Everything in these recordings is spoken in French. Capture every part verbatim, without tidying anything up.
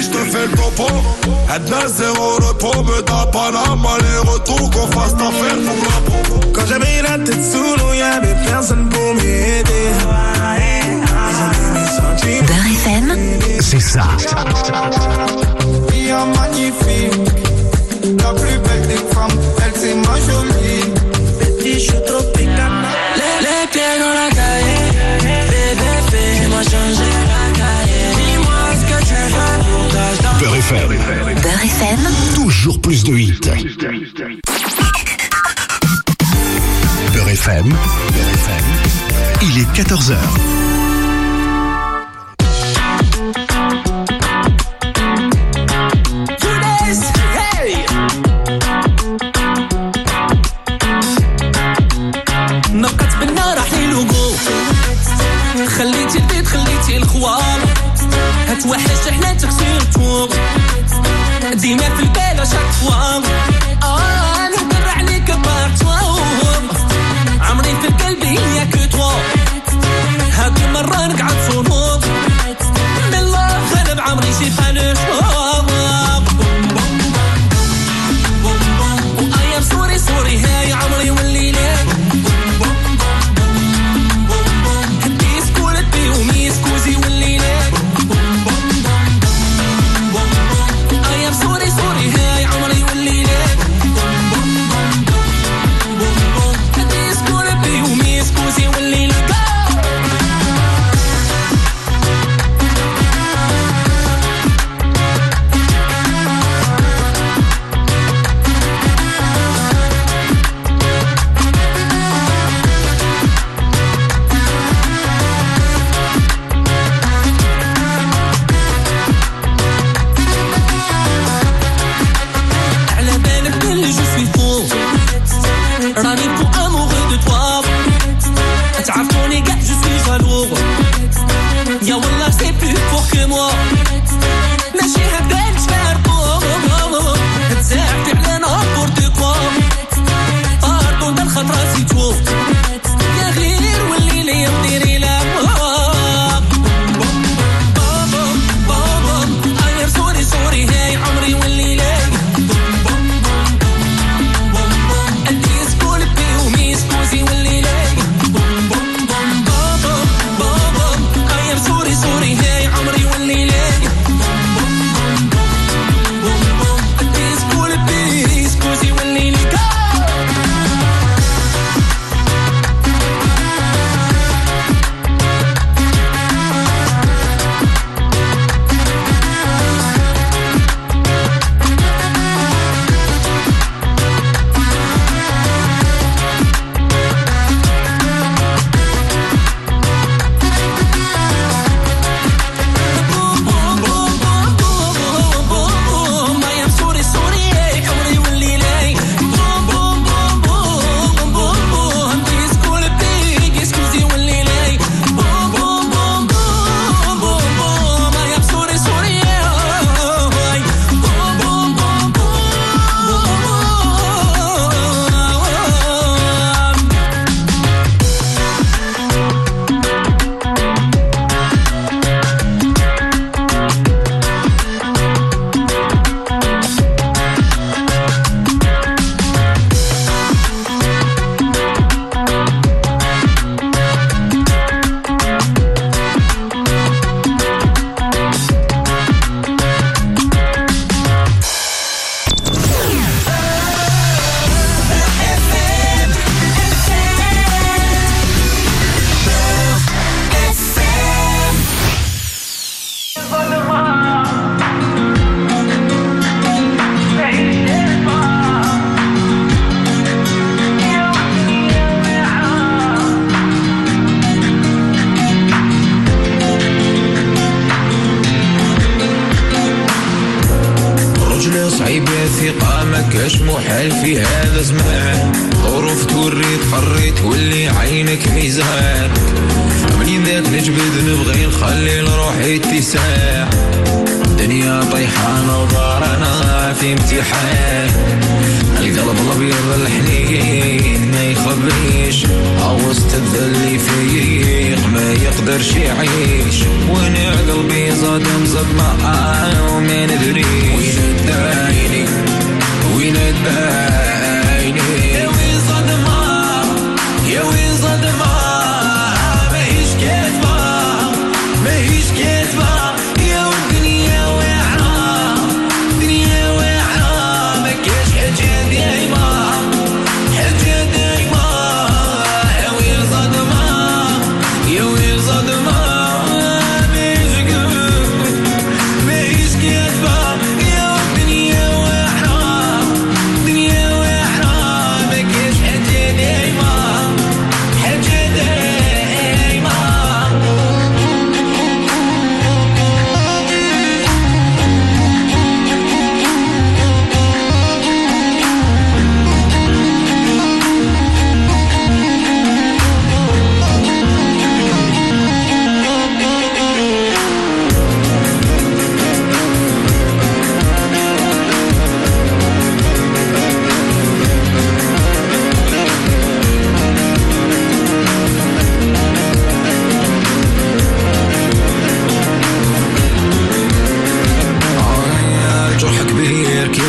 je te fais le topo. Edna zéro repos, me da Panama aller-retour, qu'on fasse ta fête pour la peau. Quand j'avais la tête sous l'eau, y'avait personne pour m'aider. Beurre F M, c'est ça. Fille magnifique, la plus belle des femmes, elle c'est ma jolie. Petit, je suis tropical. Les, les pieds dans la caille, bébé, fais-moi changer la caille. Dis-moi ce que tu veux pour tâche. Beurre F M. Beurre F M, Toujours plus de hits. Beurre F M, Beurre F M, il est quatorze heures. خليتي البيت خليتي الخوار هتوحش حناتك سيرتو ديما في البال شاك فوا اه نهضر عليك بارتوا عمري في القلب هي كو توا هاد المرة نقعد صنوط من الله غالب عمري شي خالف وأيام سوري سوري هاي عمري والليلة وميسكوزي والليلة أيام سوري سوري هاي عمري والليلة ميسكولبي وميسكوزي والليلة راني فو amoureux de toi تعرفوني قاع je suis jaloux يا والله c'est plus fort que moi ماشي هكذا نتفارقو تزعفتي على n'importe quoi باردون دا الخط راسي تو يا غير واللي لي ديري لا أير سوري سوري هاي عمري والليلة سكوزي والليلة أيام سوري سوري هاي عمري والليلة سكوزي والليلة ثقة ما كاش محال في هذا زمان ظروف توري تفريت واللي عينك ميزان منين ذاك نجبد نبغي نخلي لروحي اتساع الدنيا طيحانة وضارنا في امتحان القلب الابيض الحنين ما يخبيش عوزت الذل يفيق ما يقدرش يعيش وانا قلبي زاد مزق معاه وما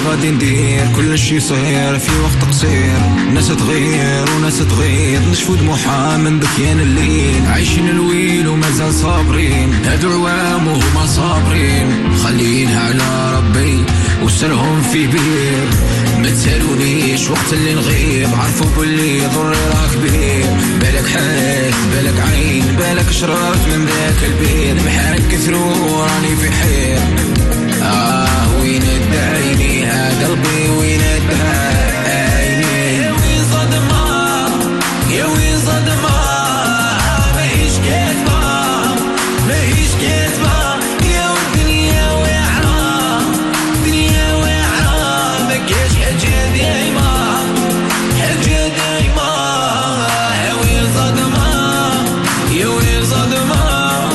غادي ندير كل شي صغير في وقت قصير. ناس تغير وناس تغير نشفو دموعها من بكيان الليل. عايشين الويل ومازال صابرين هادو عوام وهما صابرين. خلينها على ربي وسرهم في بير. ما تسالونيش وقت اللي نغيب عرفوا باللي ضري راه كبير. بالك حاس بالك عين بالك شربت من ذاك البير. محاك كثرو راني في حير. آه وين الدعيني ها قلبي وين الدعيني. يا وين صدمة يا وين صدمة ماهيش كاتبة ماهيش كاتبة. يا والدنيا واعرة الدنيا واعرة مكاش حاجة دايمة حاجة دايمة. يا وين صدمة يا وين صدمة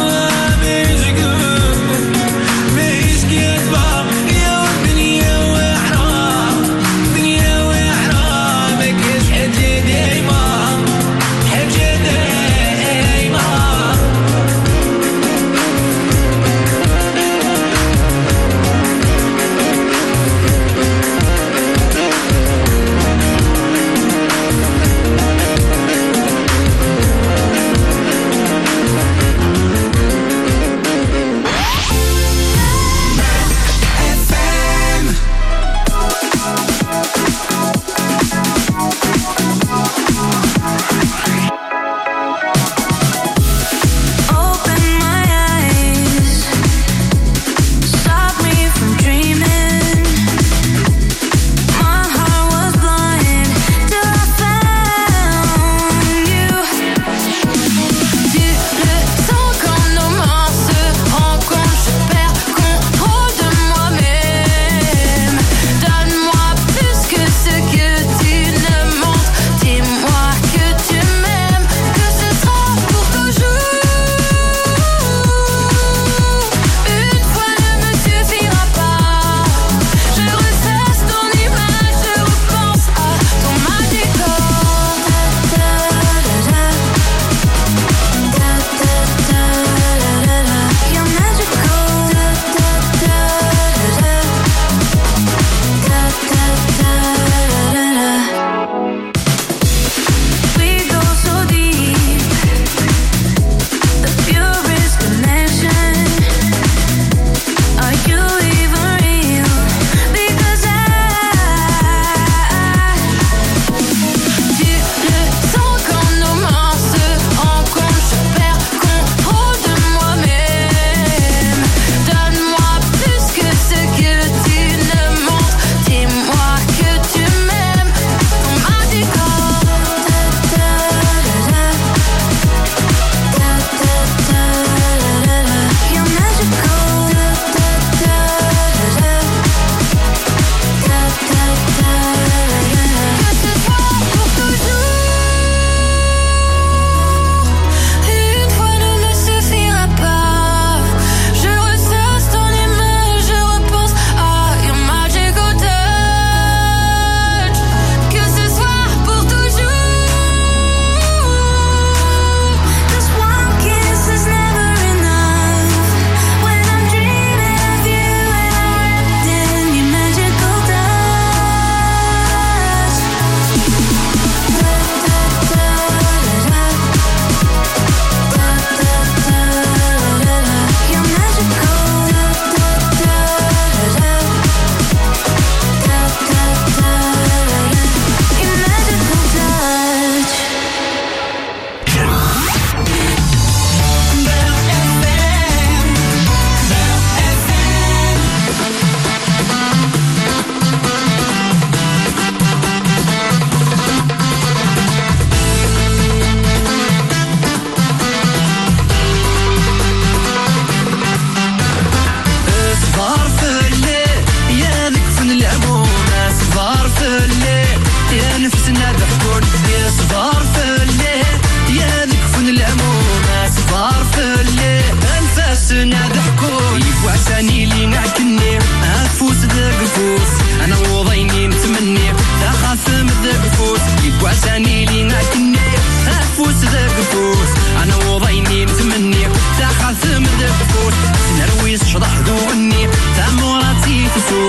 وعساني لينا كني أفوس ذاك فوس أنا وضيني متمني تاخذ من ذاك فوس نرويس شضح ذوني تاموراتي تسوس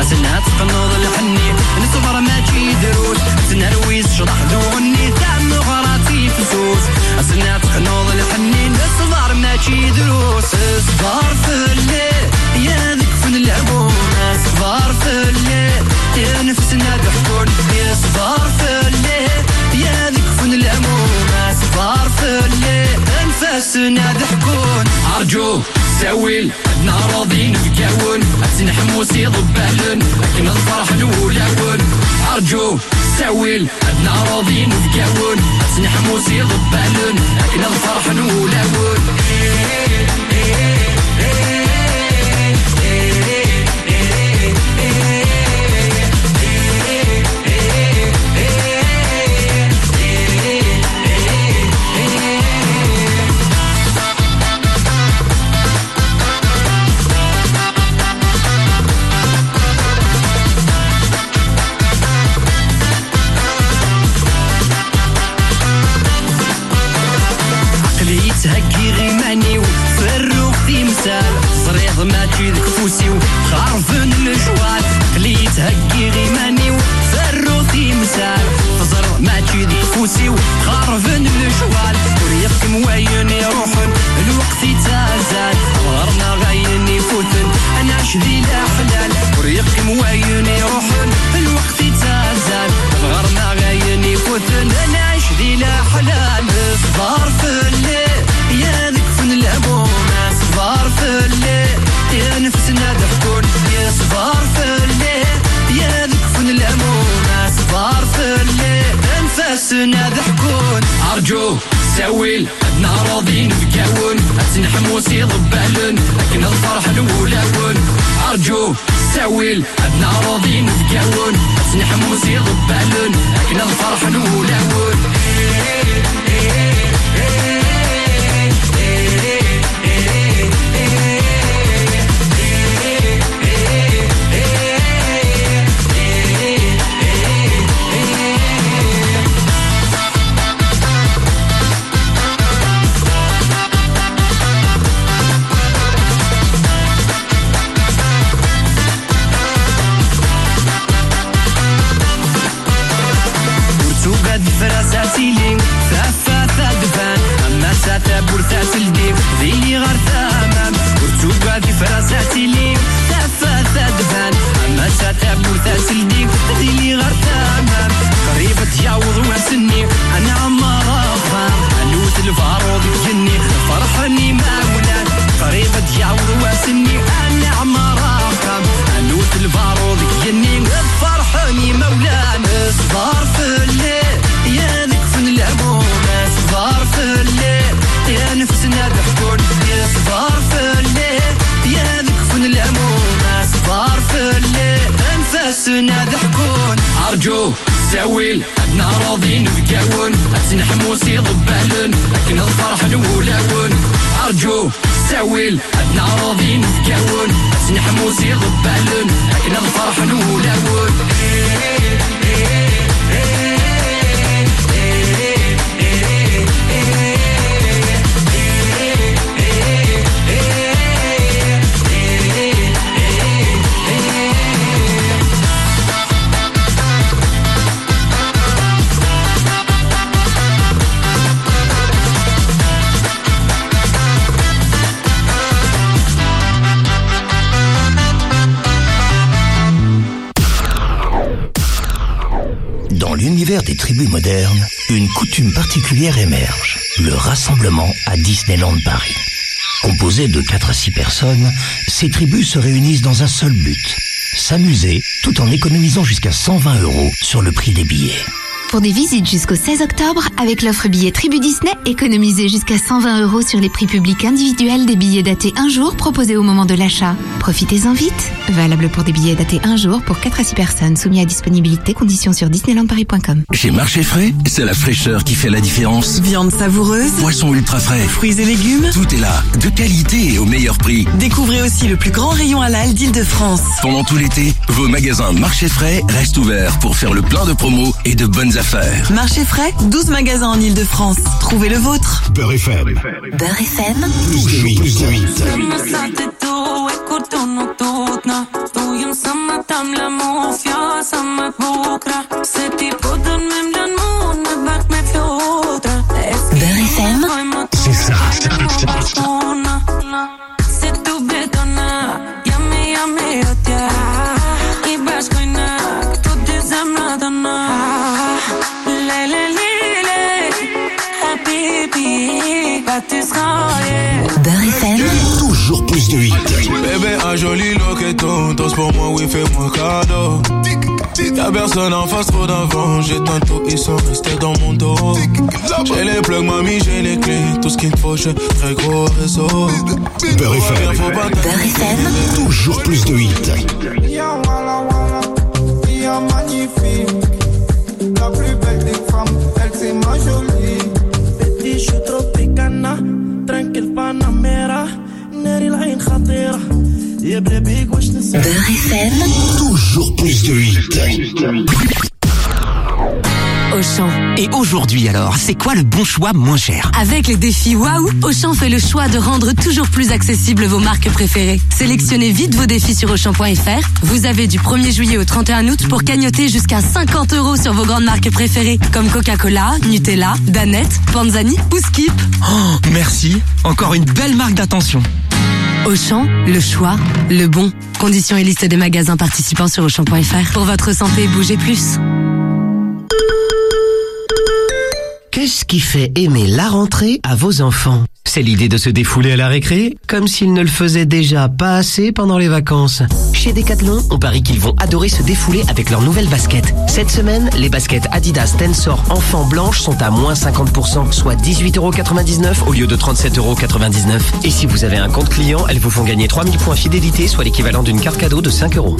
أسنها تقنض الحني نصبر ما تجي دروس أسنها رويس شطح دوني تعم غراتي فسوس أسنها تقنض الحني نصبر ما تجي دروس اصبر في الليل يا ذك في العموم اصبر في الليل يا نفسنا ضحكون اصبر في الليل يا ذك في العموم اصبر في الليل انفاسنا ضحكون أرجو ساويل عدنا راضين بكاون أتن حموسي ضبالن لكن الفرح نولاون أرجو ساويل عدنا راضين بكاون أتن حموسي ضبالن لكن الفرح نولاون تهكي غيماني وفرو في مسال صريض ما تجيذك فوسي وخارفن الجوال قلي تهكي غيماني وفرو في مسال فزر ما تجيذك فوسي وخارفن الجوال وريقك مواين يروحن الوقت يتازال غرنا غاين يفوتن انا عش ذي الاحلال وريقك مواين يروحن الوقت يتازال غرنا غاين يفوتن انا عش ذي الاحلال اصبر في الليل يا ذك في العموم اصبر في الليل يا نفسنا ضحكون اصبر في الليل يا ذك في العموم اصبر في الليل انفاسنا ضحكون أرجو ساويل عدنا راضين بكاون أتن حموسي ضبالن لكن الفرح نولاون أرجو ساويل عدنا راضين بكاون أتن حموسي ضبالن لكن الفرح نولاون فراساتي ثافا دفان أما ساتا برثات الديك ذيلي غير ثامام ورتوبا في فراساتي لي ثافا دفان أما ساتا برثات الديك ذيلي غير ثامام قريبة تجاوض واسني أنا عمارة فام أنوت الفاروض الجني فرحني مولان قريبة تجاوض واسني أنا عمارة فام أنوت الفاروض الجني فرحني مولان اصبر في الليل يا ذك في العموم اصبر في الليل يا نفسنا ضحكون اصبر في الليل يا ذك في العموم اصبر في الليل انفاسنا ضحكون أرجو ساويل عدنا راضين بكاون أتن حموسي ضبالن لكن الفرح نولاون أرجو ساويل عدنا راضين بكاون أتن حموسي ضبالن لكن الفرح نولاون Dans l'univers des tribus modernes, une coutume particulière émerge, le rassemblement à Disneyland Paris. Composé de quatre à six personnes, ces tribus se réunissent dans un seul but, s'amuser tout en économisant jusqu'à cent vingt euros sur le prix des billets. Pour des visites jusqu'au seize octobre, avec l'offre billet Tribu Disney, économisez jusqu'à cent vingt euros sur les prix publics individuels des billets datés un jour proposés au moment de l'achat. Profitez-en vite. Valable pour des billets datés un jour pour quatre à six personnes, soumis à disponibilité, conditions sur disneyland paris point com. Chez Marché Frais, c'est la fraîcheur qui fait la différence. Viande savoureuse, poisson ultra frais, fruits et légumes, tout est là, de qualité et au meilleur prix. Découvrez aussi le plus grand rayon halal d'Île-de-France. Pendant tout l'été, vos magasins Marché Frais restent ouverts pour faire le plein de promos et de bonnes affaires. Marché Frais, douze magasins en Île-de-France. Trouvez le vôtre. Beurre F M. Beurre F M. Plus de huit. Stoją samma tamla Beurre F M. Toujours plus de hits. Bébé, un joli loqueton, danse pour moi, oui, fais-moi cadeau. Y'a personne en face, trop d'avant. J'ai tantôt, ils sont restés dans mon dos. J'ai les plugs, mamie, j'ai les clés. Tout ce qu'il me faut, j'ai très gros réseau. Beurre F M. Beurre F M. Toujours plus de hits. Y'a Walla Walla, y'a magnifique. La plus belle des femmes, elle c'est ma jolie. Petit chou tropicana, tranquille Panamera. Neri l'Ain khatira. يا بلبيك واش نسمع Beurre F M. Toujours plus de hits. Auchan. Et aujourd'hui alors, c'est quoi le bon choix moins cher? Avec les défis Waouh, Auchan fait le choix de rendre toujours plus accessibles vos marques préférées. Sélectionnez vite vos défis sur Auchan point F R. Vous avez du premier juillet au trente et un août pour cagnotter jusqu'à cinquante euros sur vos grandes marques préférées, comme Coca-Cola, Nutella, Danette, Panzani ou Skip. Oh, merci. Encore une belle marque d'attention. Auchan, le choix, le bon. Conditions et liste des magasins participants sur Auchan point F R. Pour votre santé, bougez plus. Qu'est-ce qui fait aimer la rentrée à vos enfants? C'est l'idée de se défouler à la récré, comme s'ils ne le faisaient déjà pas assez pendant les vacances. Chez Decathlon, on parie qu'ils vont adorer se défouler avec leurs nouvelles baskets. Cette semaine, les baskets Adidas Tensor enfants blanches sont à moins cinquante pour cent, soit dix-huit euros quatre-vingt-dix-neuf au lieu de trente-sept euros quatre-vingt-dix-neuf. Et si vous avez un compte client, elles vous font gagner trois mille points fidélité, soit l'équivalent d'une carte cadeau de cinq euros.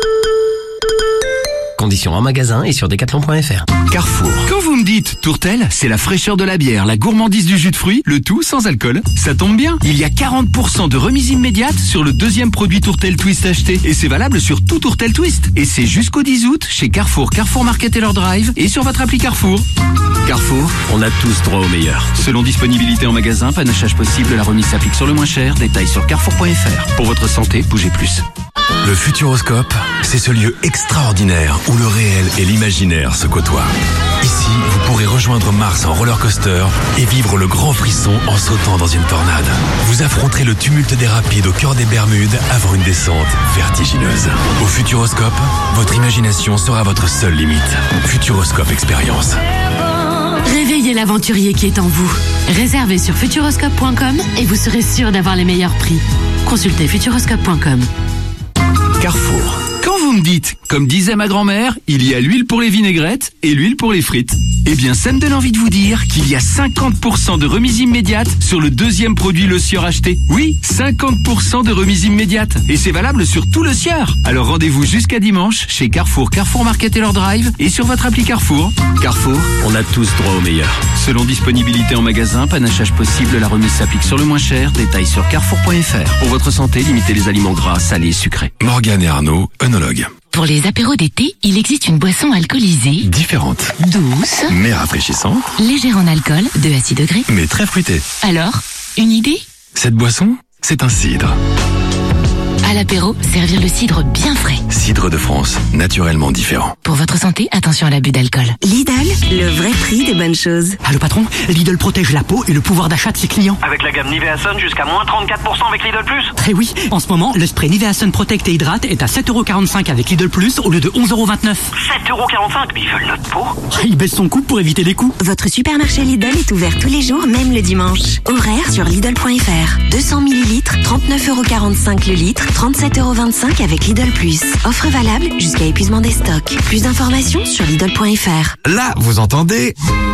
Conditions en magasin et sur decathlon point F R. Carrefour. Quand vous me dites Tourtel, c'est la fraîcheur de la bière, la gourmandise du jus de fruits, le tout sans alcool. Ça tombe bien, il y a quarante pour cent de remise immédiate sur le deuxième produit Tourtel Twist acheté. Et c'est valable sur tout Tourtel Twist. Et c'est jusqu'au dix août chez Carrefour, Carrefour Market et leur drive et sur votre appli Carrefour. Carrefour, on a tous droit au meilleur. Selon disponibilité en magasin, panachage possible, la remise s'applique sur le moins cher. Détails sur carrefour point F R. Pour votre santé, bougez plus. Le Futuroscope, c'est ce lieu extraordinaire où le réel et l'imaginaire se côtoient. Ici, vous pourrez rejoindre Mars en roller coaster et vivre le grand frisson en sautant dans une tornade. Vous affronterez le tumulte des rapides au cœur des Bermudes avant une descente vertigineuse. Au Futuroscope, votre imagination sera votre seule limite. Futuroscope Expérience. Réveillez l'aventurier qui est en vous. Réservez sur futuroscope point com et vous serez sûr d'avoir les meilleurs prix. Consultez futuroscope point com. Carrefour. Quand vous me dites, comme disait ma grand-mère, il y a l'huile pour les vinaigrettes et l'huile pour les frites. Eh bien, ça me donne envie de vous dire qu'il y a cinquante pour cent de remise immédiate sur le deuxième produit Le Sieur acheté. Oui, cinquante pour cent de remise immédiate. Et c'est valable sur tout Le Sieur. Alors rendez-vous jusqu'à dimanche chez Carrefour, Carrefour Market et leur drive et sur votre appli Carrefour. Carrefour, on a tous droit au meilleur. Selon disponibilité en magasin, panachage possible, la remise s'applique sur le moins cher. Détails sur carrefour point F R. Pour votre santé, limitez les aliments gras, salés et sucrés. Morgane et Arnaud, œnologue. Pour les apéros d'été, il existe une boisson alcoolisée, Différente, douce, mais rafraîchissante, légère en alcool, deux à six degrés. mais très fruitée. Alors, une idée? Cette boisson, c'est un cidre. À l'apéro, servir le cidre bien frais. Cidre de France, naturellement différent. Pour votre santé, attention à l'abus d'alcool. Lidl, le vrai prix des bonnes choses. Allô patron, Lidl protège la peau et le pouvoir d'achat de ses clients. Avec la gamme Nivea Sun jusqu'à moins trente-quatre pour cent avec Lidl Plus. Eh oui, en ce moment, le spray Nivea Sun Protect et Hydrate est à sept euros quarante-cinq avec Lidl Plus au lieu de onze euros vingt-neuf. sept euros quarante-cinq, mais ils veulent notre peau. Il baisse son coût pour éviter les coûts. Votre supermarché Lidl est ouvert tous les jours, même le dimanche. Horaire sur Lidl point F R. deux cents millilitres, trente-neuf euros quarante-cinq le litre, trente-sept euros vingt-cinq avec Lidl Plus. Offre valable jusqu'à épuisement des stocks. Plus d'informations sur Lidl point F R. Là, vous entendez?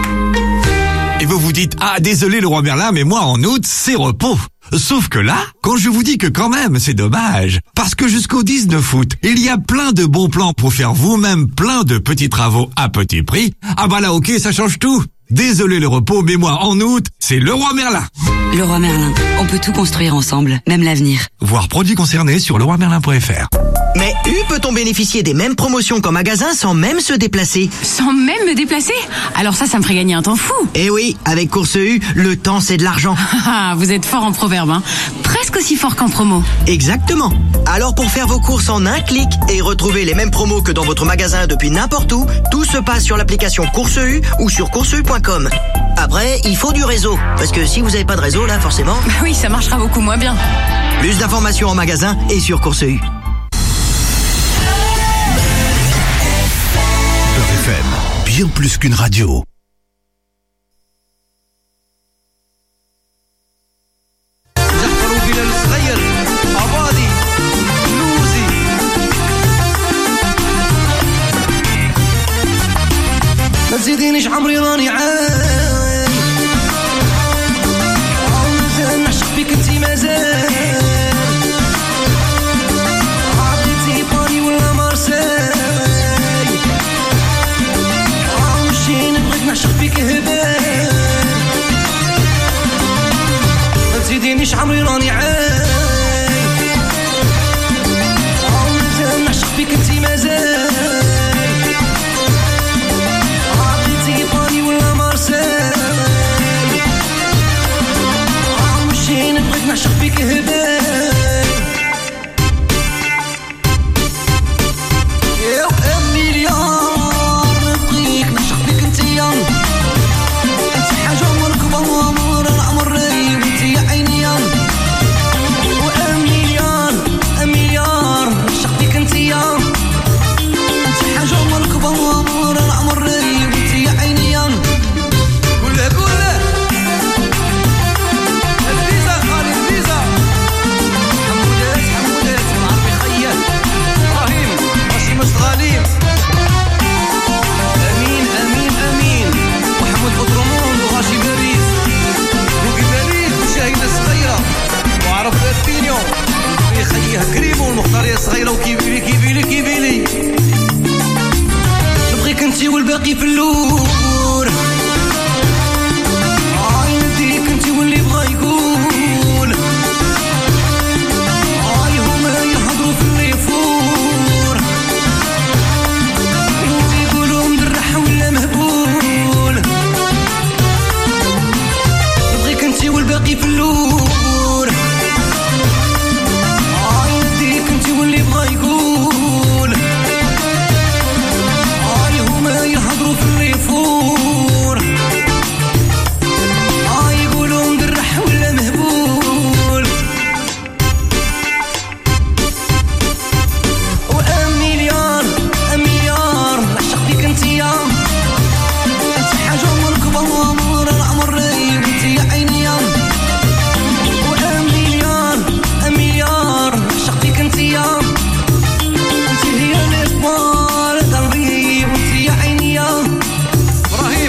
Et vous vous dites, ah désolé le roi Merlin, mais moi en août, c'est repos. Sauf que là, quand je vous dis que quand même, c'est dommage. Parce que jusqu'au dix-neuf août, il y a plein de bons plans pour faire vous-même plein de petits travaux à petit prix. Ah bah là, ok, ça change tout. Désolé le repos, mais moi en août, c'est le roi Merlin. Le roi Merlin, on peut tout construire ensemble, même l'avenir. Voir produits concernés sur le roi merlin point F R. Mais U peut-on bénéficier des mêmes promotions qu'en magasin sans même se déplacer? Sans même me déplacer? Alors ça, ça me ferait gagner un temps fou. Eh oui, avec Course U, le temps c'est de l'argent. Ah, vous êtes fort en proverbe, hein. Presque aussi fort qu'en promo. Exactement. Alors pour faire vos courses en un clic et retrouver les mêmes promos que dans votre magasin depuis n'importe où, tout se passe sur l'application Course U ou sur course u point com. Après, il faut du réseau, parce que si vous n'avez pas de réseau, là, forcément... Bah oui, ça marchera beaucoup moins bien. Plus d'informations en magasin et sur Course U. Beurre F M, bien plus qu'une radio. الجزائر عبادي لوزي ما تزيدينيش عمري راني عاي مازال نعشق فيك انتي مازال عطيتي باري ولا مارساي عاوشي نبغيك نعشق فيك هبال ما تزيدينيش عمري راني عاي مازال نعشق فيك انتي مازال نعشق فيك هبال يا مليار نبغيك نعشق فيك انتيا انت حاجة مركبة وامور العمر راي وانتي عينيا ومليار مليار نعشق فيك انتيا انت حاجة مركبة وامور العمر راي وانتي عينيا قولها قولها غالين امين امين امين محمود حضرمون وغاشي باريس وقباليك وشاهدة صغيرة وعرف البينيون في خيها كريمو المختارية صغيرة وكيبيلي كيبيلي كيبيلي نبغيك انتي والباقي في اللور عاي نديك انتي واللي بغا يقول عاي هما يهضروا في اللي يفور ولا مهبول نبغيك انتي والباقي في اللور عاي نديك انتي واللي بغا يقول عاي هما يهضروا في اللي يفور عاي يقولوا مدرح ولا مهبول وامليار امليار نعشق فيك انتيا وامور العمر راي وانتي عينيا وامليار امليار نعشق فيك انتيا انتي هي الاسبوع قلبي وانتي عينيا ابراهيم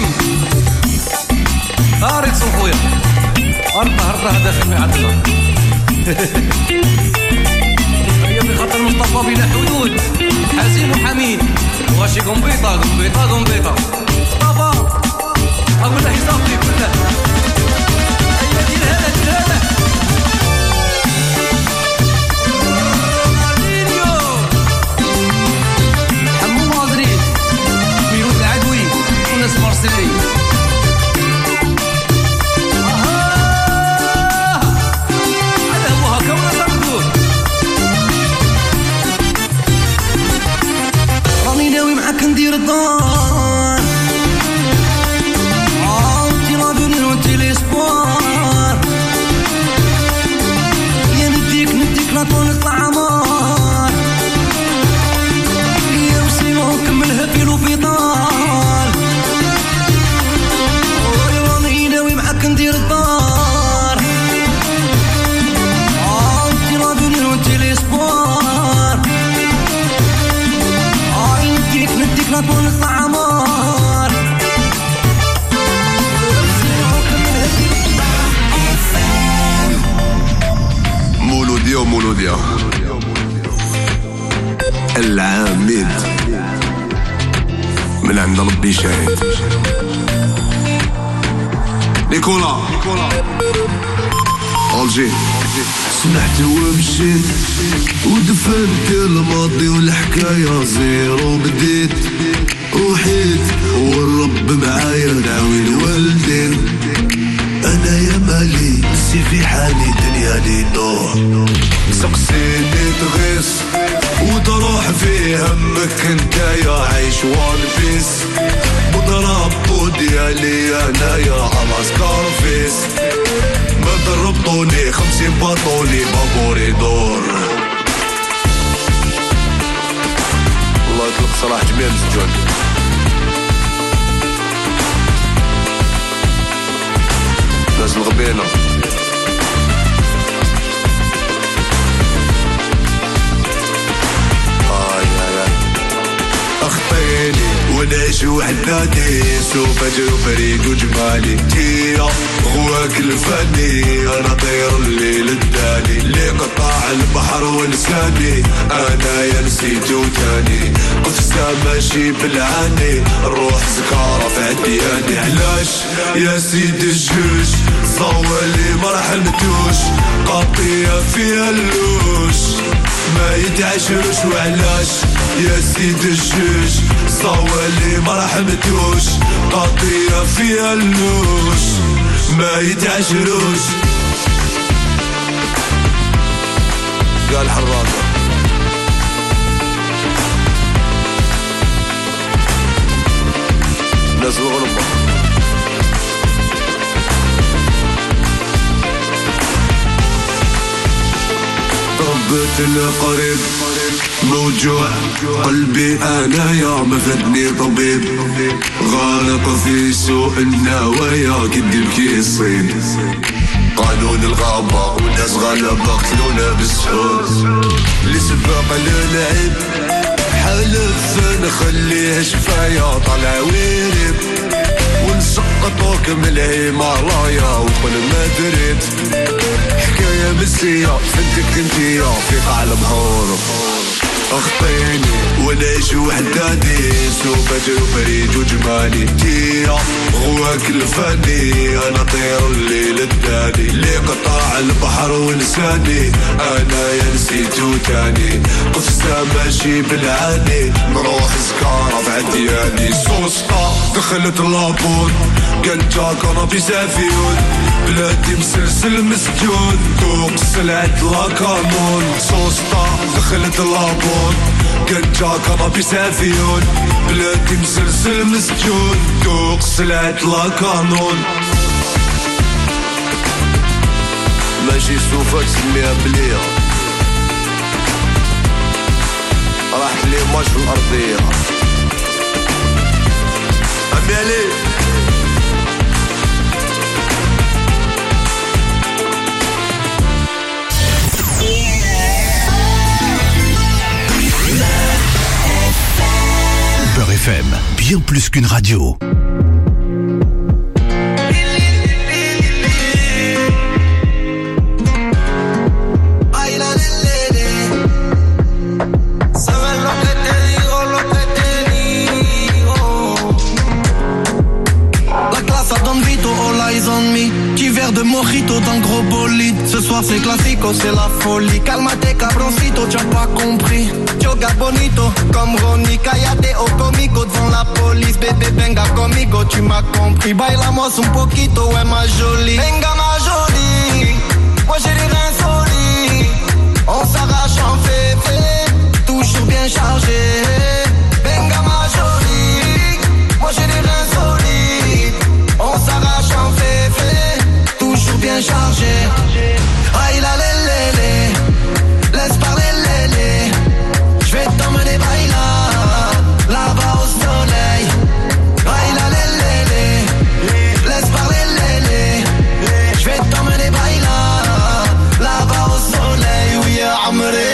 هاري تصوفويا هرطة هرطة داخل معدنا هي بخطر مصطفى بلا حدود حزين وحميد وغاشي قنبيطة قنبيطة قنبيطة مصطفى أقول له حسابي كله هيا دير هذا دير هذا مارينيو حمو مدريد بيروت العدوي وناس مارسيلي اها هذا هو هكا ولا صندوق راني ناوي معاك ندير الدار يا نديك نديك لا طول الطعمار يا وسيلو كملها في لوبيطال راني ناوي معاك ندير الدار انتي لا دوني وانتي ليسبوار نديك نديك لا طول الطعمار مولوديا ومولوديا العامد من عند ربي شاهد نيكولا الجي سمحت ومشيت ودفنت الماضي والحكاية زيرو بديت وحيد والرب معايا ناوي الوالدين انا يا مالي نسي في حالي دنيا لي نور سقسيني تغيس وتروح في همك انت يا عيش وان بيس بضرب ديالي انا يا على سكارفيس ما ضربتوني خمسين بطولي بابوري دور الله يطلق صلاح جميع السجون ناس الغبينة ونعيش وحداني سوف اجرو فريق وجمالي تيرا غواك الفاني انا طير الليل الداني اللي قطع البحر ولساني انا يا نسيتو تاني قفزة ماشي بالعاني الروح سكارة في عدياني علاش يا سيد الجوج صوالي ما راح نتوش قاطية فيها اللوش ما يتعشروش وعلاش يا سيد الجوج صوالي ما راح نتوش قاطية فيها اللوش ما يتعشروش قال حراقة ناس بغربة طبت القريب موجوع قلبي انا يا مفدني طبيب غارق في سوء النوايا قد يبكي الصيد قانون الغابة والناس غلبة قتلونا بالسهول اللي سبق للعب حلف نخليه شفايا طلع ويرب ونسقطوك من الهيمالايا وكل ما دريت حكاية مسية فنتك انتيا في قاع البحور اخطيني ونعيش وحداني سوف اجرو فريج وجمالي تيرا غواك الفاني انا طير الليل الداني اللي قطع البحر ولساني انا يا نسيتو تاني قفزة ماشي بالعاني نروح سكارة في عدياني سوسطة دخلت لابون قنجا كنبي سافيون بلادي مسلسل مسجون دوق سلعة لا كانون سوسطة دخلت لابون قنجا كنبي سافيون بلادي مسلسل مسجون دوق سلعة لا كانون ماشي سوفا تسميها بليا راحت لي ماش في الأرضية أمي علي Beurre F M, bien plus qu'une radio. Petit verre de mojito dans le gros bolide. Ce soir c'est classico, c'est la folie. Calmate cabroncito, tu as pas compris. Yoga bonito, comme Ronnie. Cállate o comico devant la police. Bébé venga conmigo, tu m'as compris. Bailamos un poquito, ouais ma jolie. Venga ma jolie, moi j'ai les reins solides. On s'arrache en féfé, toujours bien chargé. Venga ma jolie, moi j'ai les reins solides. On s'arrache en féfé, toujours bien chargé. Aïe la lé lé lé, laisse parler lé lé. J'vais t'emmener bailar, là-bas au soleil. Aïe la lé lé lé, laisse parler lé lé. J'vais t'emmener bailar, là-bas au soleil. Oui ya amré.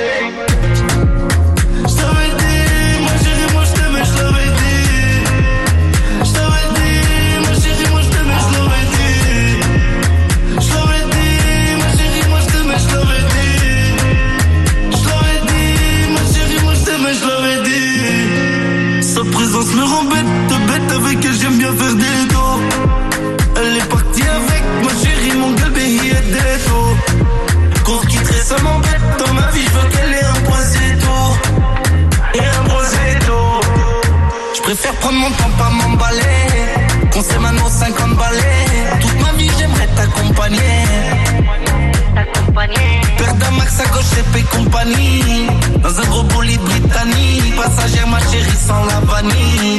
J't'avais dit, ma chérie, moi j't'aimais, j't'avais dit. J't'avais dit, ma chérie, moi j't'aimais, j't'avais dit. J't'avais dit, ma chérie, moi j't'aimais, j't'avais dit. J't'avais dit, ma chérie, moi j't'aimais, j't'avais dit. Sa présence me rend bête, de bête avec elle, j'aime bien faire des dos. Elle est partie avec ma chérie, mon galbé, il est des dos. Qu'on se quitterait, ça m'embête. Dans ma vie, je veux qu'elle ait un poisito. Et un poisito. Je préfère prendre mon temps, pas m'emballer. Qu'on sait maintenant cinquante balais. Toute ma vie, j'aimerais t'accompagner. Perdre un max à gauche, c'est P compagnie. Dans un gros bolide britannique. Passagère, ma chérie, sans la vanille.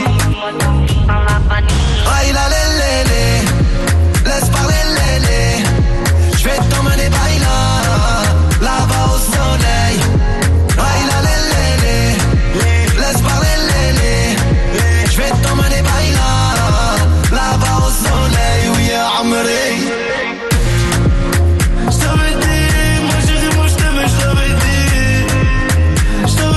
Aïe la lé lé lé, laisse parler lé lé. J'vais t'emmener bailar, là-bas au soleil. Aïe la lé lé lé, laisse parler lé lé. J'vais t'emmener bailar, là-bas au soleil. Oui ya amré. J't'avais dit, ma chérie, moi j't'aimais, j't'avais dit. J't'avais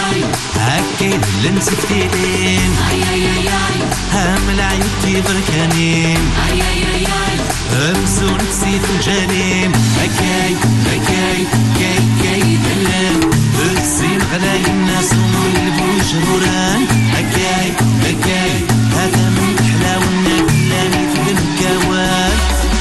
هكاين اللي نسفتيلين هم العيوب تيبركانين امسون تسيف الجنين هكاي هكاي كاي كاي بلان السين غلاي الناس ومقلبوا جروران هكاي هكاي هذا من حلاوة الناكلاني في الكوان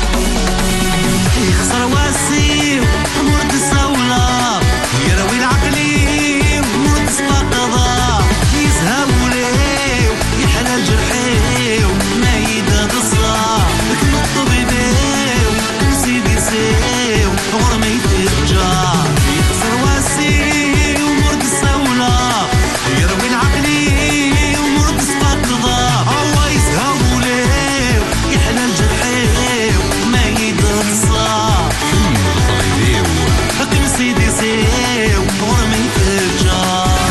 يخسر واسيو مرد الصولة يروي العقلي ومرد السباقضة يزهبوا ليه يحلى الجرحي وما يداد الصاح لكن الطبيبي وسيدي سيو غور ما يترجع يخسر واسيو ومرد الصولة يروي العقلي ومرد السباقضة هو يزهبوا ليه يحلى الجرحي وما يداد الصاح لكن سيدي سيو غور ما يترجع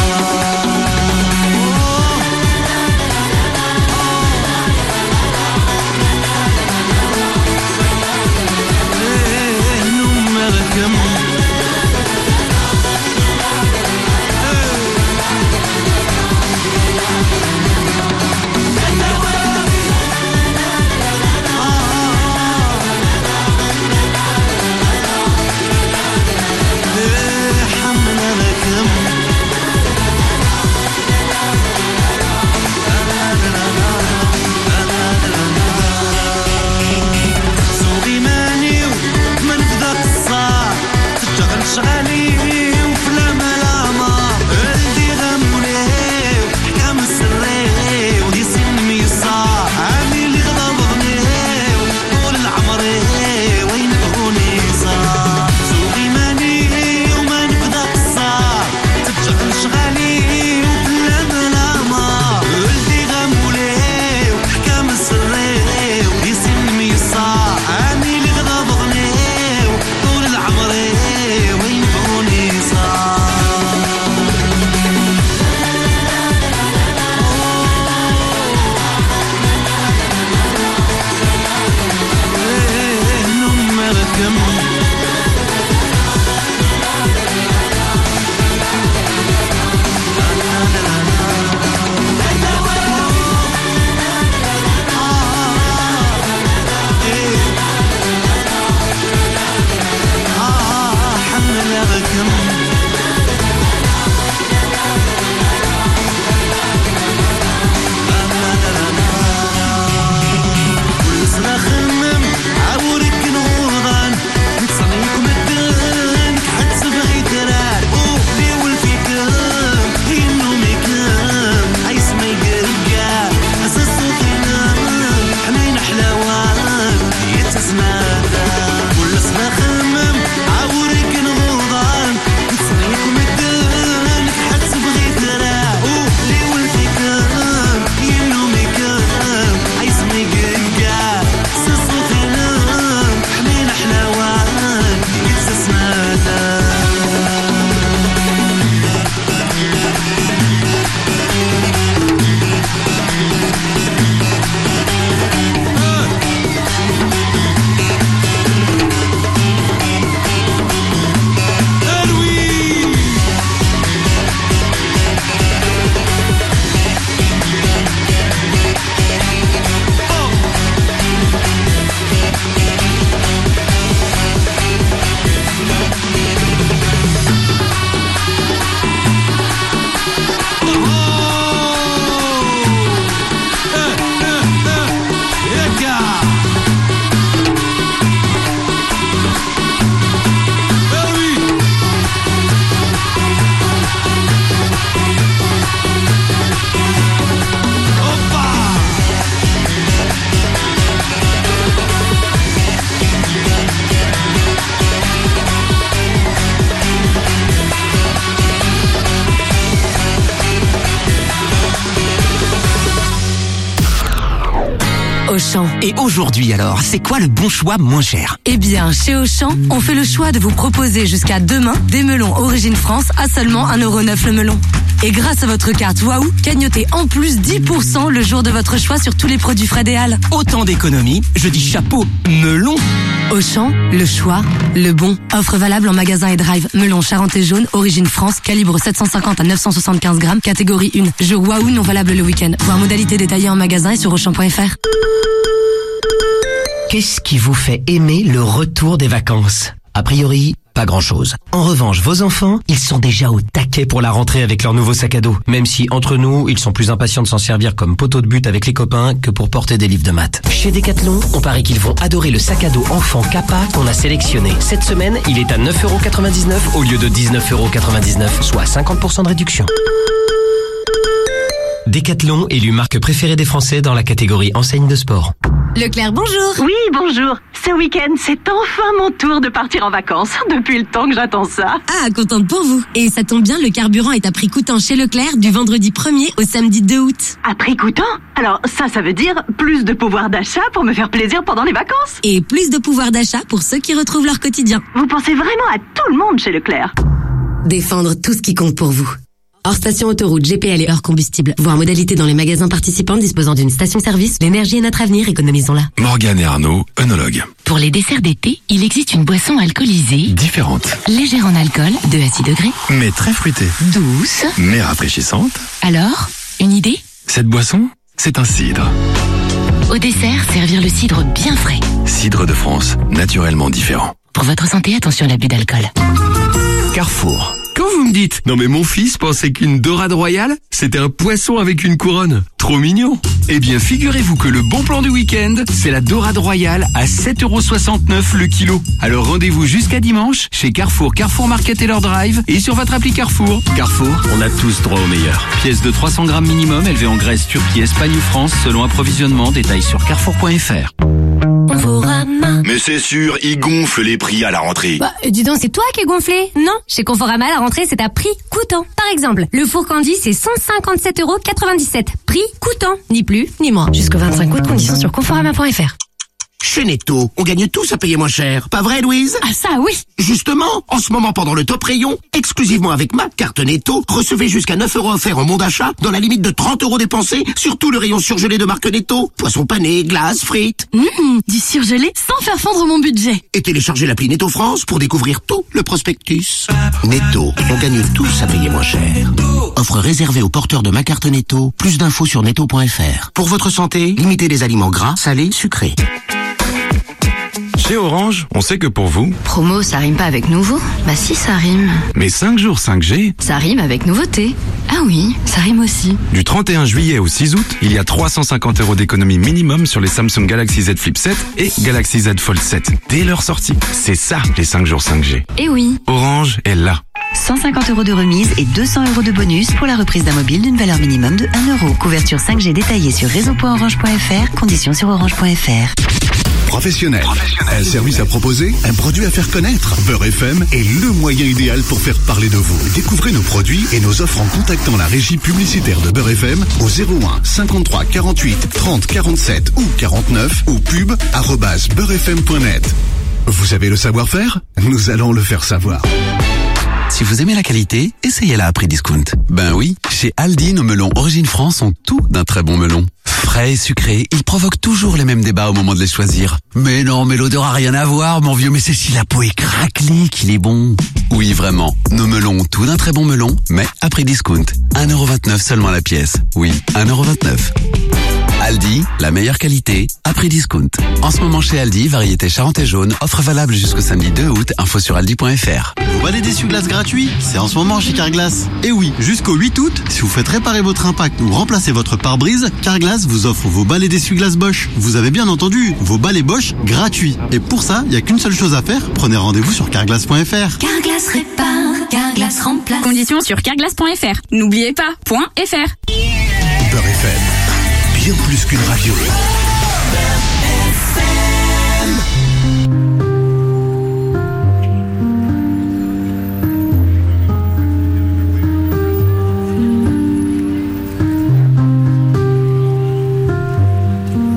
شغالي وفلا ملامة قلبي غموني حكام السري ودي سن ميصار عامي اللي غضب غني طول العمري وين بغوني صار سوقي ماني وما نبدا قصار تتشغل شغالي وفلا ملامة قلبي غموني حكام السري ودي سن ميصار عامي اللي غضب غني طول العمري Auchan. Et aujourd'hui alors, c'est quoi le bon choix moins cher? Eh bien, chez Auchan, on fait le choix de vous proposer jusqu'à demain des melons Origine France à seulement un euro neuf le melon. Et grâce à votre carte Waouh, cagnotez en plus dix pour cent le jour de votre choix sur tous les produits Fred et Al. Autant d'économies, je dis chapeau, melon. Auchan, le choix, le bon. Offre valable en magasin et drive. Melon Charente et jaune, origine France, calibre sept cent cinquante à neuf cent soixante-quinze grammes, catégorie un. Jour Waouh non valable le week-end. Voir modalité détaillée en magasin et sur auchan point f r. Qu'est-ce qui vous fait aimer le retour des vacances? A priori, pas grand-chose. En revanche, vos enfants, ils sont déjà au taquet pour la rentrée avec leur nouveau sac à dos. Même si, entre nous, ils sont plus impatients de s'en servir comme poteau de but avec les copains que pour porter des livres de maths. Chez Decathlon, on parie qu'ils vont adorer le sac à dos enfant Kappa qu'on a sélectionné. Cette semaine, il est à neuf euros quatre-vingt-dix-neuf au lieu de dix-neuf euros quatre-vingt-dix-neuf, soit cinquante pour cent de réduction. Decathlon, élu marque préférée des Français dans la catégorie enseigne de sport. Leclerc, bonjour. Oui, bonjour. Ce week-end, c'est enfin mon tour de partir en vacances. Depuis le temps que j'attends ça. Ah, contente pour vous. Et ça tombe bien, le carburant est à prix coûtant chez Leclerc du vendredi premier au samedi deux août. À prix coûtant? Alors ça, ça veut dire plus de pouvoir d'achat pour me faire plaisir pendant les vacances. Et plus de pouvoir d'achat pour ceux qui retrouvent leur quotidien. Vous pensez vraiment à tout le monde chez Leclerc. Défendre tout ce qui compte pour vous. Hors station autoroute, G P L et hors combustible. Voir modalité dans les magasins participants disposant d'une station-service. L'énergie est notre avenir, économisons-la. Morgane et Arnaud, œnologue. Pour les desserts d'été, il existe une boisson alcoolisée. Différente. Légère en alcool, deux à six degrés. Mais très fruitée. Douce. Mais rafraîchissante. Alors, une idée? Cette boisson, c'est un cidre. Au dessert, servir le cidre bien frais. Cidre de France, naturellement différent. Pour votre santé, attention à l'abus d'alcool. Carrefour. Quand vous me dites « Non mais mon fils pensait qu'une dorade royale, c'était un poisson avec une couronne. Trop mignon !» Eh bien, figurez-vous que le bon plan du week-end, c'est la dorade royale à sept euros soixante-neuf le kilo. Alors rendez-vous jusqu'à dimanche chez Carrefour, Carrefour Market et leur drive et sur votre appli Carrefour. Carrefour, on a tous droit au meilleur. Pièce de trois cents grammes minimum, élevée en Grèce, Turquie, Espagne ou France, selon approvisionnement. Détails sur carrefour point f r. Mais c'est sûr, ils gonflent les prix à la rentrée. Bah, dis donc, c'est toi qui es gonflé? Non, chez Conforama, la rentrée, c'est à prix coûtant. Par exemple, le four Candy, c'est cent cinquante-sept euros quatre-vingt-dix-sept. Prix coûtant. Ni plus, ni moins. Jusqu'au vingt-cinq août, conditions sur conforama point f r. Chez Netto, on gagne tous à payer moins cher. Pas vrai, Louise? Ah ça, oui. Justement, en ce moment pendant le top rayon, exclusivement avec ma carte Netto, recevez jusqu'à neuf euros offerts en bon d'achat dans la limite de trente euros dépensés sur tout le rayon surgelé de marque Netto. Poissons panés, glaces, frites. Mmh, du surgelé sans faire fondre mon budget. Et téléchargez l'appli Netto France pour découvrir tout le prospectus. Netto, on gagne tous à payer moins cher. Offre réservée aux porteurs de ma carte Netto. Plus d'infos sur netto point f r. Pour votre santé, limitez les aliments gras, salés, sucrés. Chez Orange, on sait que pour vous... Promo, ça rime pas avec nouveau? Bah si, ça rime. Mais cinq jours cinq G... Ça rime avec nouveauté. Ah oui, ça rime aussi. Du trente et un juillet au six août, il y a trois cent cinquante euros d'économie minimum sur les Samsung Galaxy Z Flip sept et Galaxy Z Fold sept. Dès leur sortie. C'est ça, les cinq jours cinq G. Eh oui. Orange est là. cent cinquante euros de remise et deux cents euros de bonus pour la reprise d'un mobile d'une valeur minimum de un euro. Couverture cinq G détaillée sur réseau point orange point f r. Conditions sur orange point f r. Professionnel. Professionnel. Un service à proposer, un produit à faire connaître. Beurre F M est le moyen idéal pour faire parler de vous. Découvrez nos produits et nos offres en contactant la régie publicitaire de Beurre F M au zéro un cinquante-trois quarante-huit trente quarante-sept ou quarante-neuf ou pub arobase beurre f m point net. Vous avez le savoir-faire? Nous allons le faire savoir. Si vous aimez la qualité, essayez-la à prix discount. Ben oui, chez Aldi, nos melons Origine France ont tout d'un très bon melon. Frais et sucrés, ils provoquent toujours les mêmes débats au moment de les choisir. Mais non, mais l'odeur a rien à voir, mon vieux, mais c'est si la peau est craquelée qu'il est bon. Oui, vraiment, nos melons ont tout d'un très bon melon, mais à prix discount. un euro vingt-neuf seulement la pièce. Oui, un euro vingt-neuf. Aldi, la meilleure qualité, à prix discount. En ce moment chez Aldi, variété Charente et jaune, offre valable jusqu'au samedi deux août, info sur aldi point f r. Vous balai d'essuie-glace gratuit, c'est en ce moment chez Carglass. Et oui, jusqu'au huit août, si vous faites réparer votre impact ou remplacer votre pare-brise, Carglass vous offre vos balais d'essuie-glace Bosch. Vous avez bien entendu, vos balais Bosch gratuits. Et pour ça, il n'y a qu'une seule chose à faire, prenez rendez-vous sur carglass point f r. Carglass répare, Carglass remplace. Conditions sur carglass point f r. N'oubliez pas, .fr. Beurre F M. Bien plus qu'une radio.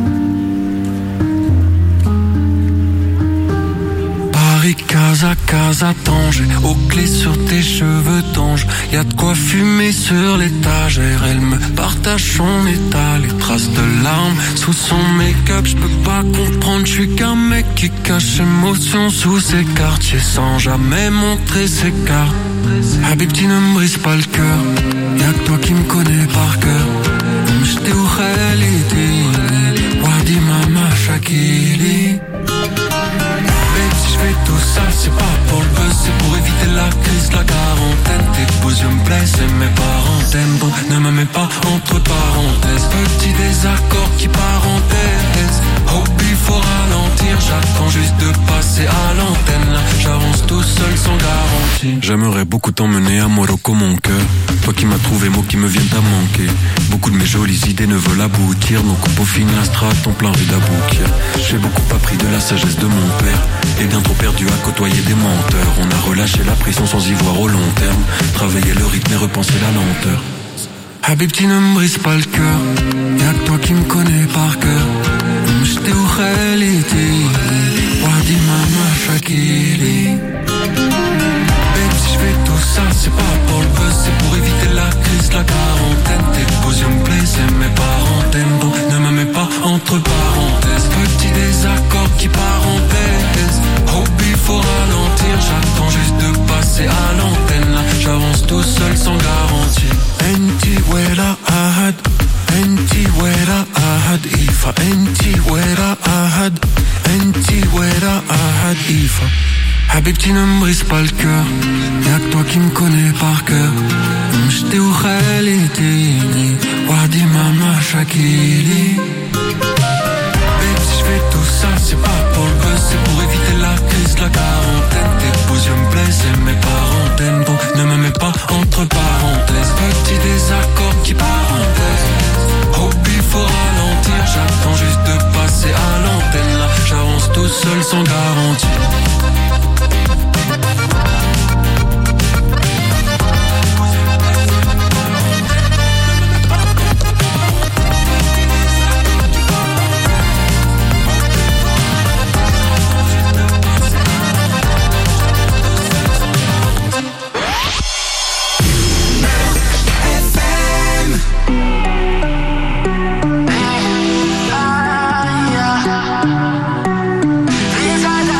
Paris, casa, casa. fois à Tanger, aux clés sur tes cheveux d'ange. Y'a de quoi fumer sur l'étagère. Elle me partage son état, les traces de larmes sous son make-up. J'peux pas comprendre, j'suis qu'un mec qui cache émotion sous ses quartiers sans jamais montrer ses cartes. Habibti ne me brise pas le cœur, y'a que toi qui me connais par cœur. J't'ai au réalité, Wadi Mama Shakili. Si je fais tout ça, c'est pas pour le buzz, c'est pour éviter la crise, la quarantaine. Tes beaux yeux me plaisent et mes parents t'aiment, donc ne me mets pas entre parenthèses. Petit désaccord qui parenthèse. Hobby, faut ralentir, j'attends juste de passer à l'antenne. Là, j'avance tout seul sans garantie. J'aimerais beaucoup t'emmener à Morocco, mon cœur. Toi qui m'as trouvé, mots qui me viennent à manquer. Beaucoup de mes jolies idées ne veulent aboutir. Nos coupes au fin Astra, ton plein rue d'Aboukir. J'ai beaucoup appris de la sagesse de mon père. Et bien trop perdu à côtoyer des menteurs. On a relâché la pression sans y voir au long terme. Travailler le rythme et repenser la lenteur. Habibti ne me brise pas le cœur, y'a que toi qui me connais par cœur. J't'ai au réalité, Wadi Mama Shakili. Babe, si j'fais tout ça, c'est pas pour le buzz, c'est pour éviter la crise, la quarantaine. Tes beaux yeux me plaisent et mes parents t'aiment, donc ne me mets pas entre parenthèses. Petit désaccord qui parenthèse. Hobby, faut ralentir, j'attends juste de passer à l'antenne. Là, j'avance tout seul sans garantie. Enti wera ahad, enti wera ahad ifa, enti wera ahad, enti wera ahad ifa. Habibti ne me brise pas le cœur, y'a que toi qui me connais par cœur. J't'ai au réalité, Wadi Mama Shakili. Babe, si j'fais tout ça, c'est pas pour le buzz, c'est pour éviter la crise, la quarantaine. Tes beaux yeux me plaisent et mes parents t'aiment, donc ne me mets pas entre parenthèses. Petit désaccord qui parenthèse. Hobby, faut ralentir, j'attends juste de passer à l'antenne. Là, j'avance tout seul sans garantie. These are the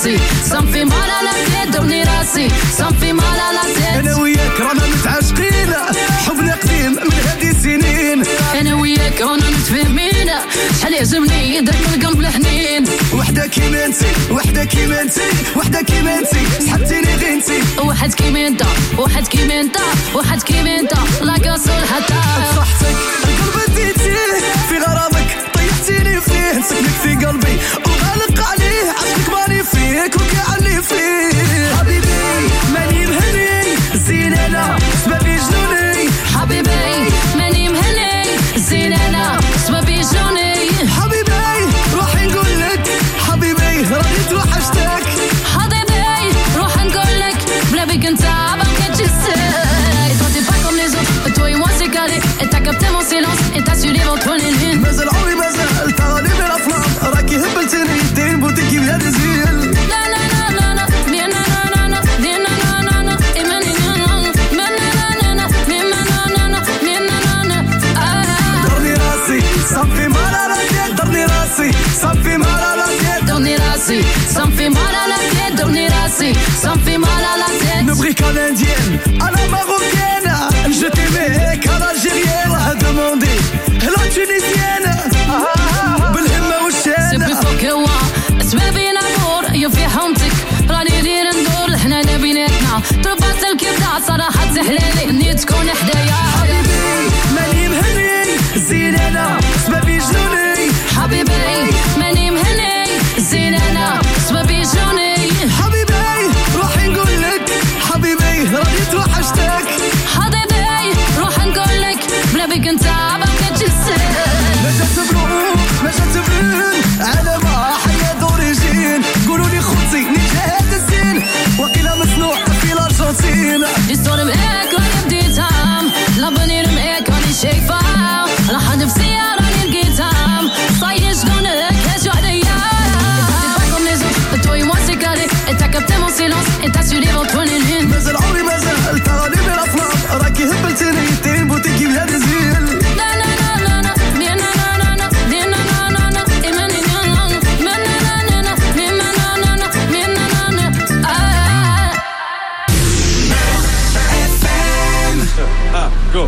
راسي صنفي مال على تيت دورني راسي صنفي مال على تيت انا وياك رانا متعاشقين حبنا قديم من هذه السنين انا وياك رانا متفاهمين شحال يعجبني داك القلب الحنين وحده كيما انتي وحده كيما انتي وحده كيما انتي سحبتيني غير انتي واحد كيما انت واحد كيما انت واحد كيما انت لا قاصر حتى بصحتك القلب ديتيه في غرامك طيحتيني فيه مسكنك في قلبي وغالق عليه عشقك ماني فيك وكعني فيه حبيبي ماني مهني زين انا سببي جنوني حبيبي ماني مهني زين انا سببي جنوني حبيبي روحي نقول لك حبيبي راني توحشتك حبيبي روح نقول لك بلا بيك انت باقي تجسد toi t'es pas comme les autres toi et moi c'est calé et t'as capté mon silence et t'as su les ventres les lignes مازال عمري مازال تراني من الافلام راكي هبلتني دين بوتيكي بلا تزيل لا لا لا لا لا bien na na na na bien na na na na et mani na na na na na na bien na na na na bien na na na دورني راسي صفي مال على تيت دورني راسي صفي مال على تيت دورني راسي صنفي مال على تيت دورني راسي صنفي مال على تيت نبغي كان انديان انا ماروكيenne je t'aimais كان algérienne a demandé la tunisienne بالهمه والشان c'est plus fort que moi اسبابي نامور يا في حومتك راني دير ندور الحنانه بيناتنا تربات الكبده صراحه تحلالي اني تكون حدايا حبيبي ماني مهني زين انا سببي جنوني حبيبي ماني مهني زين انا سببي جنوني حبيبي روحي نقول لك حبيبي راني توحشتك حبيبي روح نقول لك بلا بيك انت باقي تجسد مجات بلون مجات بلون على ما حيا دوريجين قولوا لي خوتي نجاهد الزين وقيلا مصنوع في الارجنتين الصور معاك راني بديتها لابني معاك راني شايفها راح نفسي راني لقيتها صاير شكونك هاجو عليا toi et moi c'est calé et t'as capté mon silence et t'as su les ventres les lignes مازال عمري مازال تراني من الافلام راكي هبلتني دين بوتيكي بلا تزيل لا لا لا لا لا bien na na na na bien na na na na et mani na na na na na na bien na na na na bien na na na ah go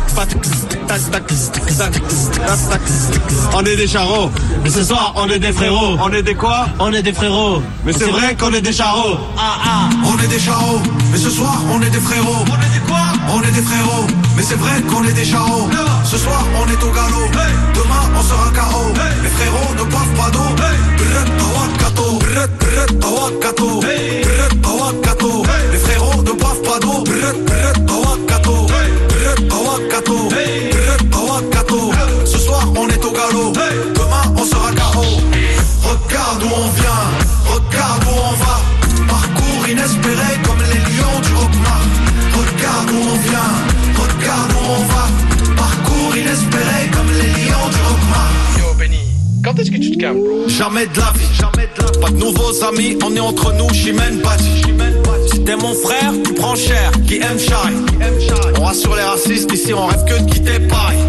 on est des charros, mais ce soir on est des frérots. On est des quoi? On est des frérots. Mais c'est vrai qu'on est des charros. Ah ah. On est des charros, mais ce soir on est des frérots. On est des quoi? On est des frérots, mais c'est vrai qu'on est des charros. Ce soir on est au galop, demain on sera K O. Les frérots ne boivent pas d'eau. Brrrt, tawak kato, brrrt, brrrt, tawak kato, brrrt, tawak kato. Les frérots ne boivent pas d'eau. Brrrt, brrrt, tawak kato, brrrt, tawak kato, brrrt, tawak kato. Ce soir on est au galop, demain on sera K O. Regarde où on vient, regarde où on va. Parcours inespéré comme les lions du Rockmar. Regarde où on vient, regarde où on va. Parcours inespéré comme les lions du Rockmar. Yo Benny, quand est-ce que tu te calmes, bro? Jamais de la vie, jamais de la vie. Pas de nouveaux amis, on est entre nous, chimène bâti. Si t'es mon frère, tu prends cher, qui aime Shari. On rassure les racistes, ici on rêve que de quitter Paris.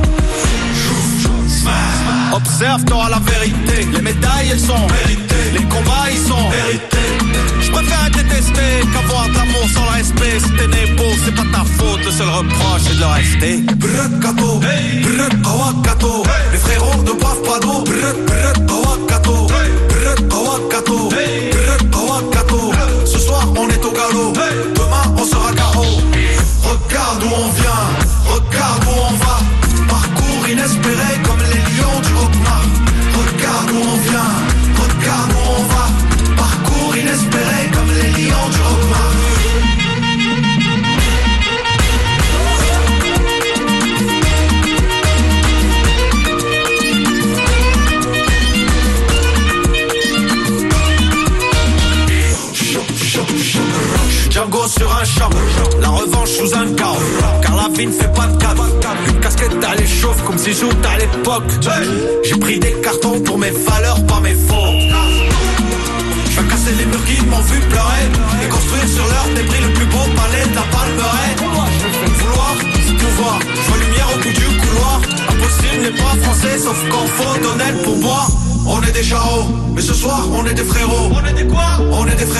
Observe, t'auras la vérité. Les médailles elles sont méritées, les combats ils sont vérités. Je préfère détester qu'avoir de l'amour sans le respect. Si t'es né beau, c'est pas ta faute, le seul reproche c'est de le rester. Brrrt kato, brrrt tawak kato. Les frérots ne boivent pas d'eau. Brrrt brrrt tawak kato, brrrt tawak kato, brrrt tawak kato. Ce soir on est au galop, demain on sera K O. Regarde où on vient, regarde où on va. Parcours inespéré comme les lions du Rockmar. Regarde où on vient, regarde où on va. Parcours inespéré comme les lions du Rockmar. Django sur un champ, la revanche sous un carreau. Car la vie ne fait pas de cadeau. Une casquette à l'échauffe comme si j'étais à l'époque. J'ai pris des cartons pour mes valeurs, pas mes faux. Je vais casser les murs qui m'ont vu pleurer et construire sur leur débris le plus beau palais de la Palmeraie. Vouloir, c'est pouvoir. Je vois lumière au bout du couloir. Impossible n'est pas français sauf qu'en faut donner le pourboire. On est des charros, mais ce soir on est des frérots. On est des quoi? On est des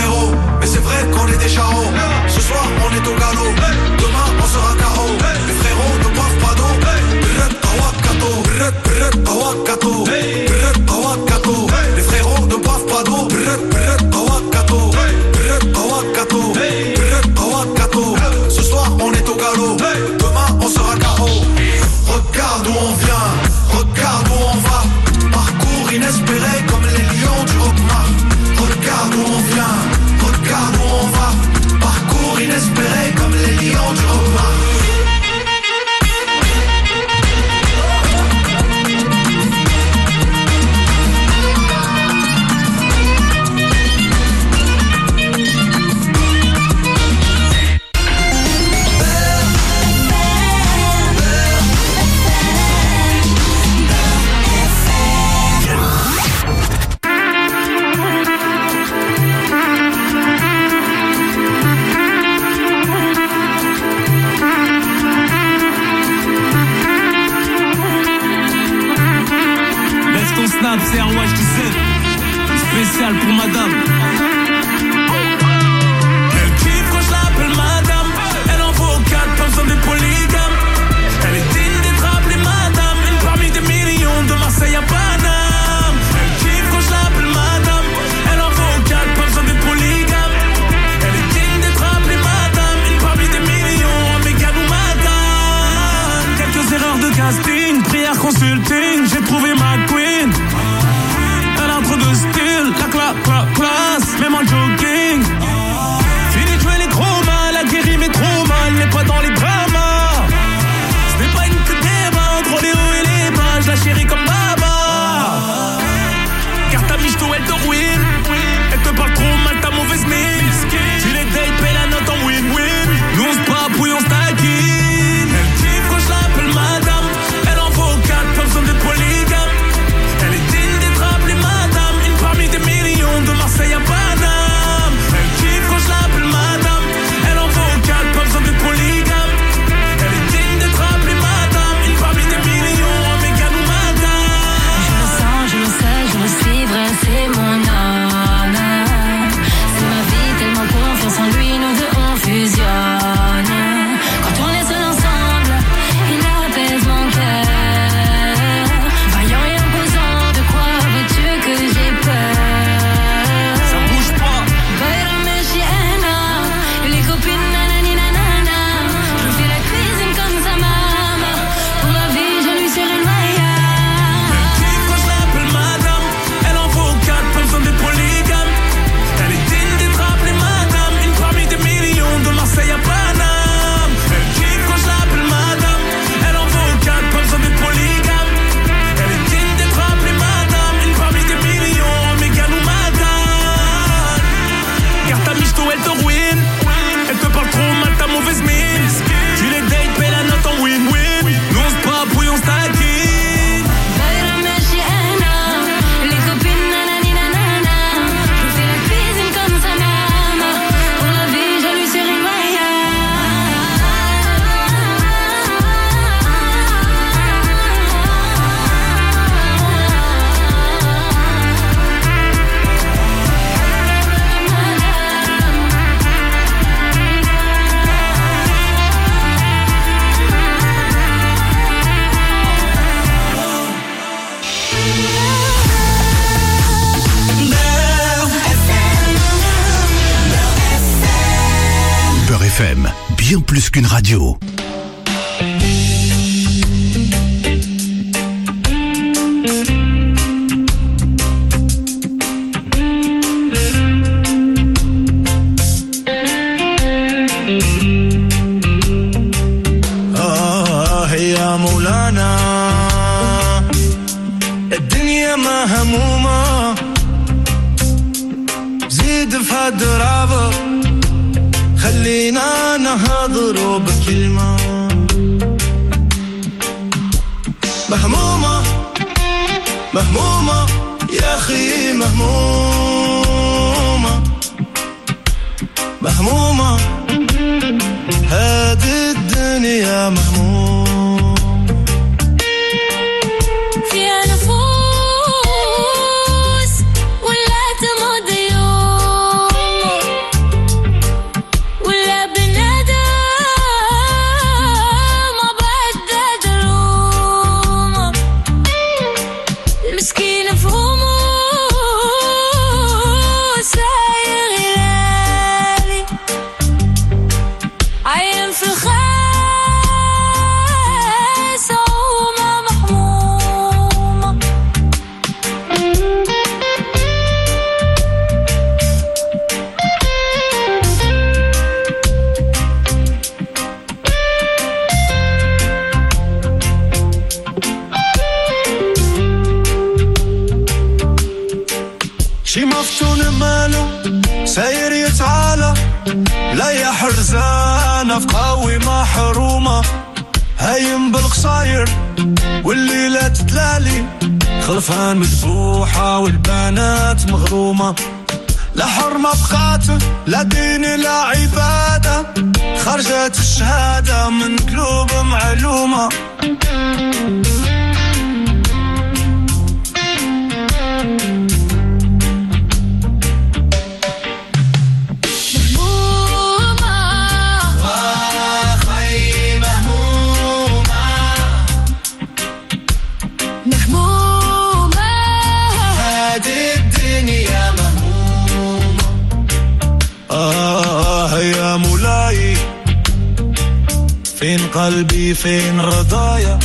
ou elle te ruine. Elle te parle trop mal, ta mauvaise mine. Tu les dates, paie la note en win-win. Nous on se papouille, on se taquine. F M, bien plus qu'une radio. آه يا مولانا الدنيا ما همومة زيد في هالدرابة خلينا نهضروا بكلمة مهمومة مهمومة يا أخي مهمومة مهمومة هذه الدنيا مهمومة فيها نفوس ولا تمضي ساير يتعالى لا يا حرزانة في قوي محرومة هايم بالقصاير والليلة تتلالي خلفان مذبوحة والبنات مغرومة لا حرمة بقات لا دين لا عبادة خرجت الشهادة من قلوب معلومة آه يا مولاي فين قلبي فين رضايا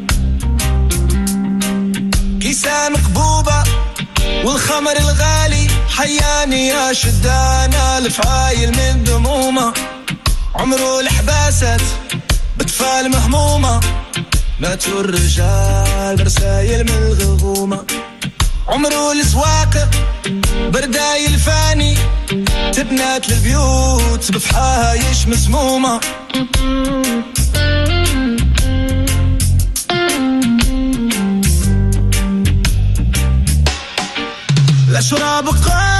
كيسان قبوبة والخمر الغالي حياني يا شدانا الفعايل من دمومة عمرو الحباسات بتفال مهمومة ماتوا الرجال برسايل من الغغومة عمرو السواق بردايل فاني تبنات البيوت بفحايش مسمومة لا شراب قال